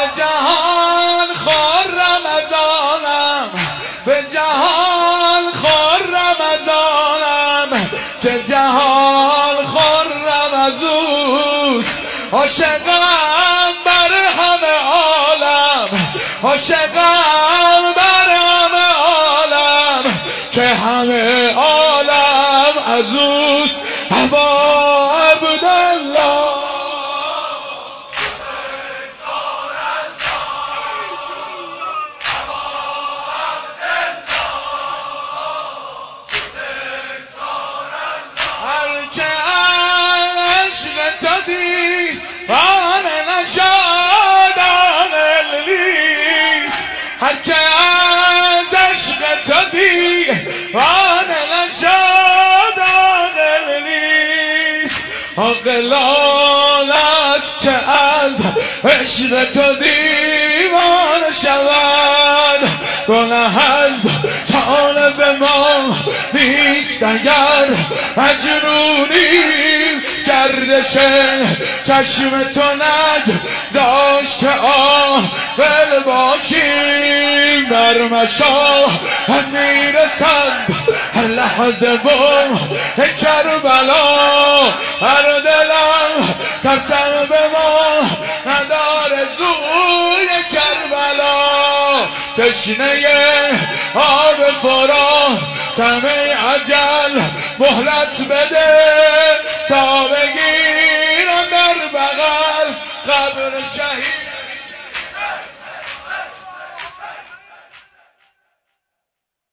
جهان خرم از آنم، به جهان خرم از آنم که جهان خرم از اوست. عاشقم بر همه عالم، عاشقم بر همه عالم که همه عالم از اوست. ابا عبدالله هر که از عشق تو دیوانه نشد عاقل نیست. عاقل آن است که از عشق تو دیوانه شود. گناه از جانب ما نیست اگر مجنونیم. گردش چشم تو نگذاشت که عاقل باشیم. بر مشاهد میرسد هر لحظه بم کربلا. هر دلم قسم به ما نداره زوی کربلا. تشنه آب فرات طمع اجل مهلت بده تا بگیرم در بغل قبر شهید.